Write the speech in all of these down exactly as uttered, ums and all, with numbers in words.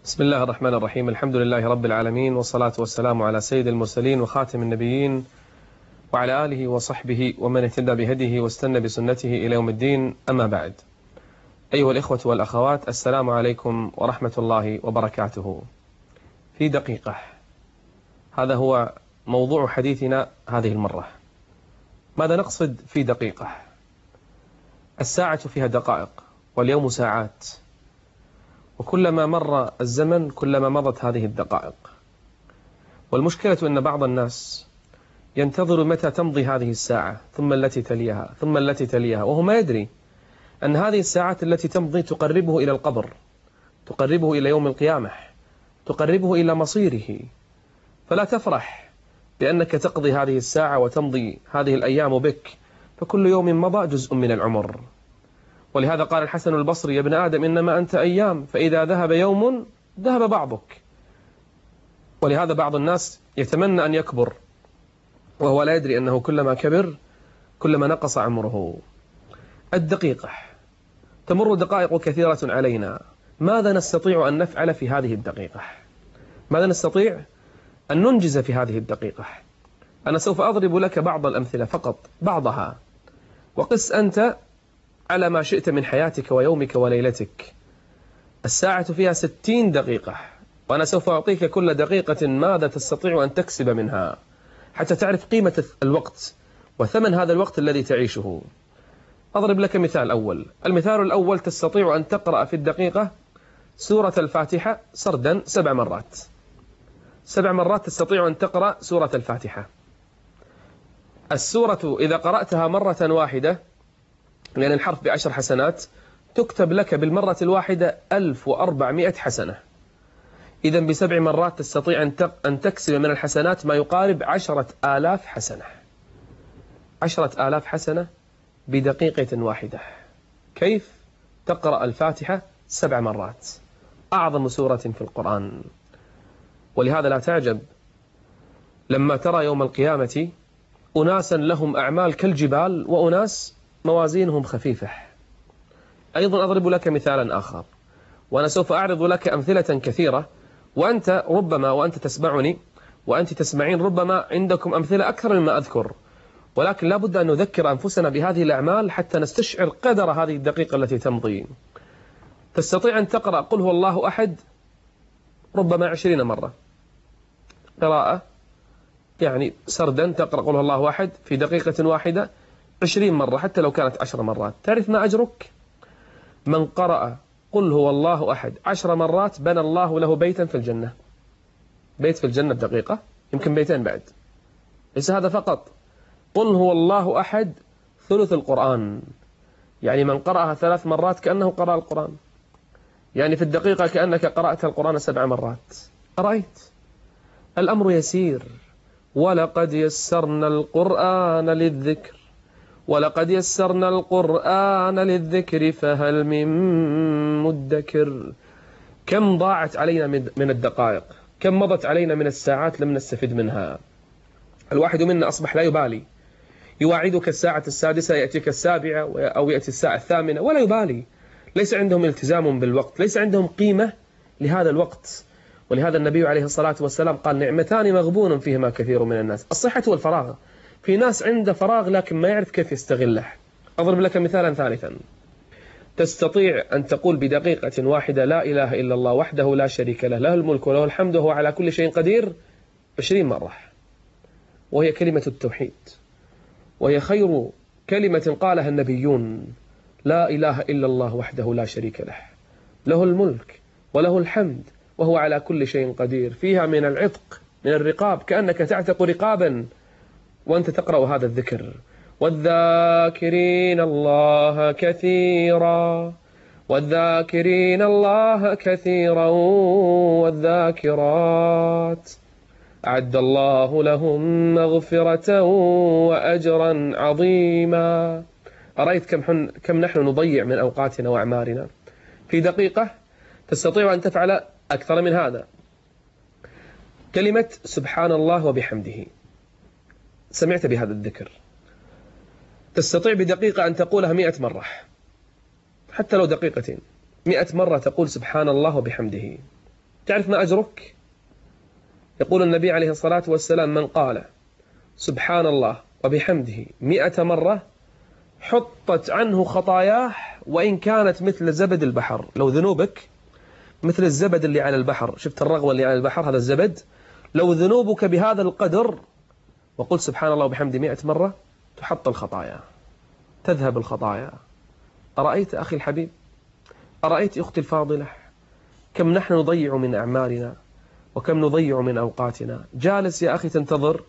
بسم الله الرحمن الرحيم. الحمد لله رب العالمين، والصلاة والسلام على سيد المرسلين وخاتم النبيين وعلى آله وصحبه ومن اهتدى بهديه واستنى بسنته إلى يوم الدين. أما بعد، أيها الإخوة والأخوات، السلام عليكم ورحمة الله وبركاته. في دقيقة، هذا هو موضوع حديثنا هذه المرة. ماذا نقصد في دقيقة؟ الساعة فيها دقائق واليوم ساعات، وكلما مر الزمن كلما مضت هذه الدقائق. والمشكلة أن بعض الناس ينتظر متى تمضي هذه الساعة ثم التي تليها ثم التي تليها، وهو ما يدري أن هذه الساعات التي تمضي تقربه إلى القبر، تقربه إلى يوم القيامة، تقربه إلى مصيره. فلا تفرح بأنك تقضي هذه الساعة وتمضي هذه الأيام بك، فكل يوم مضى جزء من العمر. ولهذا قال الحسن البصري: يا ابن آدم إنما أنت أيام، فإذا ذهب يوم ذهب بعضك. ولهذا بعض الناس يتمنى أن يكبر وهو لا يدري أنه كلما كبر كلما نقص عمره. الدقيقة، تمر دقائق كثيرة علينا. ماذا نستطيع أن نفعل في هذه الدقيقة؟ ماذا نستطيع أن ننجز في هذه الدقيقة؟ أنا سوف أضرب لك بعض الأمثلة فقط، بعضها، وقس أنت على ما شئت من حياتك ويومك وليلتك. الساعة فيها ستين دقيقة، وأنا سوف أعطيك كل دقيقة ماذا تستطيع أن تكسب منها حتى تعرف قيمة الوقت وثمن هذا الوقت الذي تعيشه. أضرب لك مثال أول. المثال الأول: تستطيع أن تقرأ في الدقيقة سورة الفاتحة سردا سبع مرات. سبع مرات تستطيع أن تقرأ سورة الفاتحة. السورة إذا قرأتها مرة واحدة، يعني الحرف بعشر حسنات، تكتب لك بالمرة الواحدة ألف وأربعمائة حسنة. إذن بسبع مرات تستطيع أن تكسب من الحسنات ما يقارب عشرة آلاف حسنة. عشرة آلاف حسنة بدقيقة واحدة. كيف؟ تقرأ الفاتحة سبع مرات، أعظم سورة في القرآن. ولهذا لا تعجب لما ترى يوم القيامة أناسا لهم أعمال كالجبال وأناس موازينهم خفيفة. أيضا أضرب لك مثالا آخر، وأنا سوف أعرض لك أمثلة كثيرة، وأنت ربما وأنت تسمعني وأنت تسمعين ربما عندكم أمثلة أكثر مما أذكر، ولكن لا بد أن نذكر أنفسنا بهذه الأعمال حتى نستشعر قدر هذه الدقيقة التي تمضي. تستطيع أن تقرأ قل هو الله أحد ربما عشرين مرة قراءة، يعني سردا تقرأ قل هو الله أحد في دقيقة واحدة عشرين مرة، حتى لو كانت عشر مرات. تعرف ما أجرك؟ من قرأ قل هو الله أحد عشر مرات بنى الله له بيتا في الجنة. بيت في الجنة بدقيقة، يمكن بيتين بعد. ليس هذا فقط، قل هو الله أحد ثلث القرآن، يعني من قرأها ثلاث مرات كأنه قرأ القرآن، يعني في الدقيقة كأنك قرأت القرآن سبع مرات. أرأيت؟ الأمر يسير. ولقد يسرنا القرآن للذكر ولقد يسرنا القرآن للذكر فهل من مدكر. كم ضاعت علينا من الدقائق، كم مضت علينا من الساعات لم نستفد منها. الواحد منا أصبح لا يبالي، يواعدك الساعة السادسة يأتيك السابعة أو يأتي الساعة الثامنة ولا يبالي. ليس عندهم التزام بالوقت، ليس عندهم قيمة لهذا الوقت. ولهذا النبي عليه الصلاة والسلام قال: نعمتان مغبون فيهما كثير من الناس، الصحة والفراغ. في ناس عنده فراغ لكن ما يعرف كيف يستغله. أضرب لك مثالا ثالثا. تستطيع أن تقول بدقيقة واحدة لا إله إلا الله وحده لا شريك له، له الملك وله الحمد وهو على كل شيء قدير عشرين مرة، وهي كلمة التوحيد، وهي خير كلمة قالها النبيون. لا إله إلا الله وحده لا شريك له، له الملك وله الحمد وهو على كل شيء قدير. فيها من العتق، من الرقاب، كأنك تعتق رقابا وأنت تقرأ هذا الذكر. والذاكرين الله كثيرا والذاكرين الله كثيرا والذاكرات أعد الله لهم مغفرة وأجرا عظيما. أرأيت كم, حن كم نحن نضيع من أوقاتنا وأعمارنا؟ في دقيقة تستطيع أن تفعل أكثر من هذا. كلمة سبحان الله وبحمده، سمعت بهذا الذكر، تستطيع بدقيقة أن تقولها مئة مرة، حتى لو دقيقتين، مئة مرة تقول سبحان الله وبحمده. تعرف ما أجرك؟ يقول النبي عليه الصلاة والسلام: من قال سبحان الله وبحمده مئة مرة حطت عنه خطاياه وإن كانت مثل زبد البحر. لو ذنوبك مثل الزبد اللي على البحر، شفت الرغوة اللي على البحر، هذا الزبد، لو ذنوبك بهذا القدر وقلت سبحان الله وبحمده مئة مرة تحط الخطايا، تذهب الخطايا. أرأيت أخي الحبيب، أرأيت أختي الفاضلة، كم نحن نضيع من أعمالنا وكم نضيع من أوقاتنا. جالس يا أخي تنتظر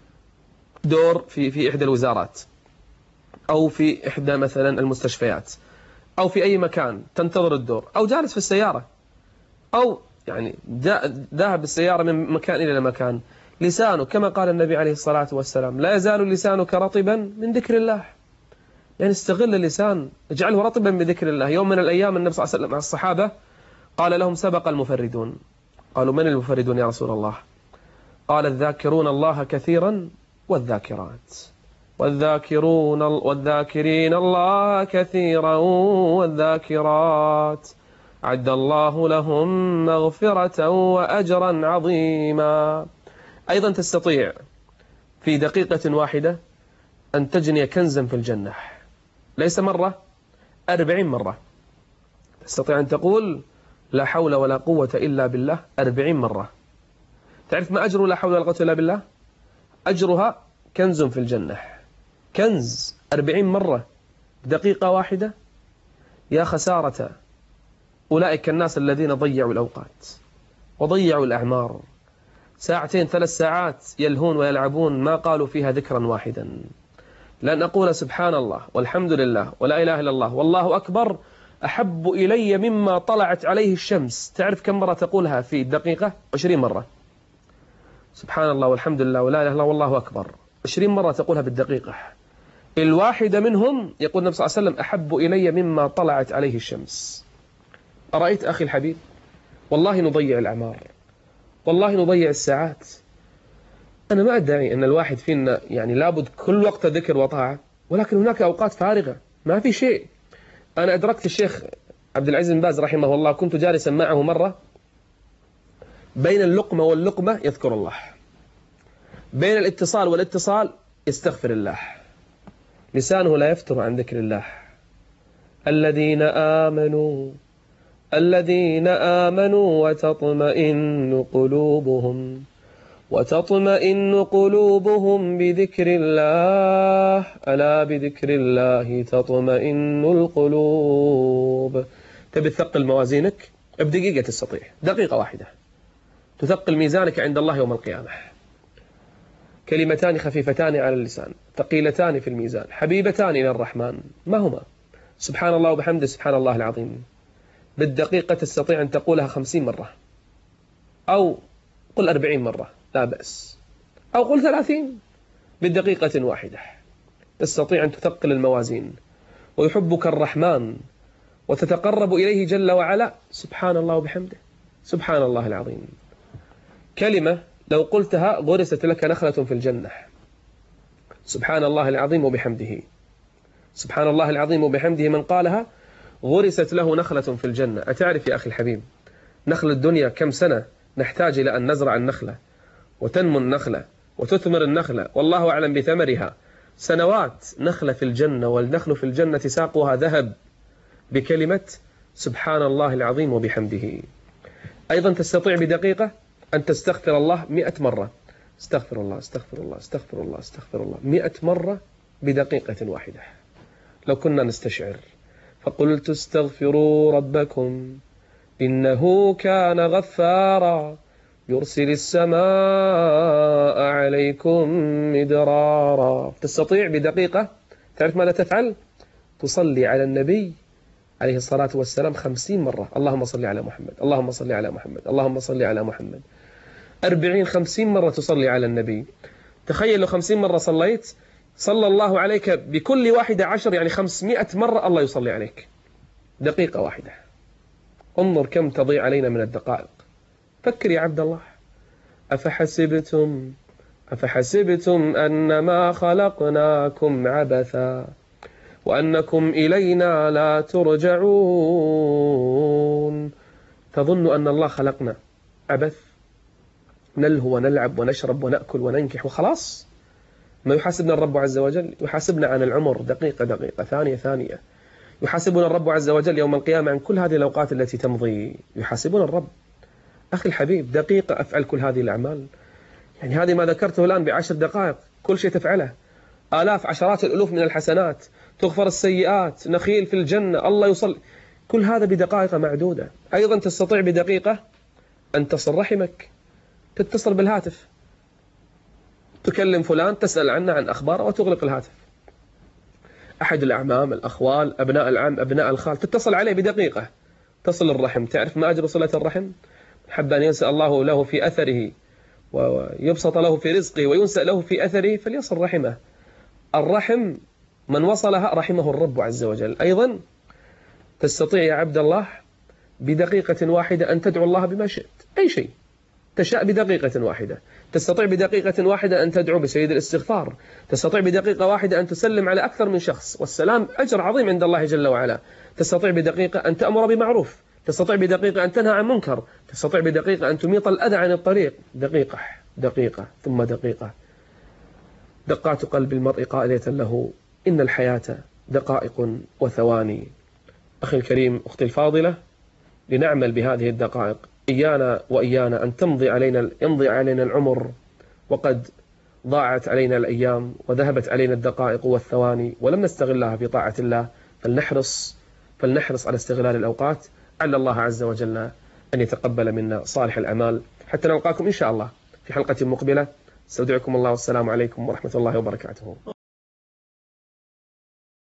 دور في في إحدى الوزارات أو في إحدى مثلا المستشفيات أو في أي مكان تنتظر الدور، أو جالس في السيارة، أو يعني ذاهب بالسيارة من مكان إلى مكان، لسانه كما قال النبي عليه الصلاة والسلام: لا يزال لسانك رطبا من ذكر الله. يعني استغل اللسان، اجعله رطبا بذكر الله. يوم من الأيام النبي صلى الله عليه وسلم مع الصحابة قال لهم: سبق المفردون. قالوا: من المفردون يا رسول الله؟ قال: الذاكرون الله كثيرا والذاكرات، والذاكرون والذاكرين الله كثيرا والذاكرات أعد الله لهم مغفرة وأجرا عظيما. أيضا تستطيع في دقيقة واحدة أن تجني كنزا في الجنة، ليس مرة، أربعين مرة. تستطيع أن تقول لا حول ولا قوة إلا بالله أربعين مرة. تعرف ما أجر لا حول ولا قوة إلا بالله؟ أجرها كنز في الجنة، كنز أربعين مرة دقيقة واحدة. يا خسارة أولئك الناس الذين ضيعوا الأوقات وضيعوا الأعمار، ساعتين ثلاث ساعات يلهون ويلعبون ما قالوا فيها ذكرا واحدا. لأن أقول سبحان الله والحمد لله ولا إله إلا الله والله أكبر أحب إلي مما طلعت عليه الشمس. تعرف كم مرة تقولها في دقيقة؟ عشرين مرة. سبحان الله والحمد لله ولا إله إلا الله والله أكبر عشرين مرة تقولها بالدقيقة. الواحدة منهم يقول النبي صلى الله عليه وسلم: أحب إلي مما طلعت عليه الشمس. أرأيت أخي الحبيب؟ والله نضيع الأعمار، والله نضيع الساعات. أنا ما أدعي أن الواحد فينا يعني لابد كل وقت ذكر وطاعة، ولكن هناك أوقات فارغة ما في شيء. أنا أدركت الشيخ عبد العزيز بن باز رحمه الله، كنت جالسا معه مرة، بين اللقمة واللقمة يذكر الله، بين الاتصال والاتصال يستغفر الله، لسانه لا يفتر عن ذكر الله. الذين آمنوا الذين آمنوا وتطمئن قلوبهم وتطمئن قلوبهم بذكر الله ألا بذكر الله تطمئن القلوب. تبي تثقل موازينك؟ بدقيقة تستطيع، دقيقة واحدة تثقل ميزانك عند الله يوم القيامة. كلمتان خفيفتان على اللسان ثقيلتان في الميزان حبيبتان إلى الرحمن، ما هما؟ سبحان الله وبحمده سبحان الله العظيم. بالدقيقة تستطيع أن تقولها خمسين مرة، أو قل أربعين مرة لا بأس، أو قل ثلاثين. بالدقيقة واحدة تستطيع أن تثقل الموازين، ويحبك الرحمن وتتقرب إليه جل وعلا. سبحان الله وبحمده سبحان الله العظيم. كلمة لو قلتها غرست لك نخلة في الجنة. سبحان الله العظيم وبحمده سبحان الله العظيم وبحمده، من قالها غرست له نخلة في الجنة. أتعرف يا أخي الحبيب نخل الدنيا كم سنة نحتاج إلى أن نزرع النخلة وتنمو النخلة وتثمر النخلة، والله أعلم بثمرها. سنوات نخلة في الجنة، والنخل في الجنة ساقها ذهب بكلمة سبحان الله العظيم وبحمده. أيضا تستطيع بدقيقة أن تستغفر الله مئة مرة. استغفر الله استغفر الله استغفر الله استغفر الله مئة مرة بدقيقة واحدة. لو كنا نستشعر فقلت استغفروا ربكم إنه كان غفارا يرسل السماء عليكم مدرارا. تستطيع بدقيقة، تعرف ماذا تفعل؟ تصلي على النبي عليه الصلاة والسلام خمسين مرة. اللهم صل على محمد اللهم صل على محمد اللهم صل على محمد. أربعين خمسين مرة تصلي على النبي. تخيل لو خمسين مرة صليت، صلى الله عليك بكل واحدة عشر، يعني خمسمائة مرة الله يصلي عليك. دقيقة واحدة. انظر كم تضيع علينا من الدقائق. فكر يا عبد الله. أفحسبتم أفحسبتم أنما خلقناكم عبثا وأنكم إلينا لا ترجعون. تظن أن الله خلقنا عبث، نلهو ونلعب ونشرب ونأكل وننكح وخلاص. ما يحاسبنا الرب عز وجل؟ يحاسبنا عن العمر دقيقة دقيقة، ثانية ثانية. يحاسبنا الرب عز وجل يوم القيامة عن كل هذه الأوقات التي تمضي. يحاسبنا الرب. أخي الحبيب، دقيقة أفعل كل هذه الأعمال. يعني هذه ما ذكرته الآن بعشر دقائق كل شيء تفعله، آلاف عشرات الألوف من الحسنات، تغفر السيئات، نخيل في الجنة، الله يصل، كل هذا بدقائق معدودة. أيضا تستطيع بدقيقة أن تصل رحمك، تتصل بالهاتف، تكلم فلان تسأل عنه عن أخباره وتغلق الهاتف. أحد الأعمام، الأخوال، أبناء العم، أبناء الخال، تتصل عليه بدقيقة، تصل الرحم. تعرف ما أجر صلة الرحم؟ حب أن ينسأ الله له في أثره ويبسط له في رزقه وينسأ له في أثره فليصل رحمه. الرحم من وصلها رحمه الرب عز وجل. أيضا تستطيع يا عبد الله بدقيقة واحدة أن تدعو الله بما شئت، أي شيء تشاء بدقيقة واحدة. تستطيع بدقيقة واحدة أن تدعو بسيد الاستغفار. تستطيع بدقيقة واحدة أن تسلم على أكثر من شخص، والسلام أجر عظيم عند الله جل وعلا. تستطيع بدقيقة أن تأمر بمعروف. تستطيع بدقيقة أن تنهى عن منكر. تستطيع بدقيقة أن تميط الأذى عن الطريق. دقيقة دقيقة ثم دقيقة. دقات قلب المرء قائلة له إن الحياة دقائق وثواني. أخي الكريم، أختي الفاضلة، لنعمل بهذه الدقائق. إيانا وإيانا أن تمضي علينا يمضي علينا العمر وقد ضاعت علينا الأيام وذهبت علينا الدقائق والثواني ولم نستغلها في طاعة الله. فلنحرص فلنحرص على استغلال الأوقات. على الله عز وجل أن يتقبل منا صالح الأعمال. حتى نلقاكم إن شاء الله في حلقة مقبلة. استودعكم الله والسلام عليكم ورحمة الله وبركاته.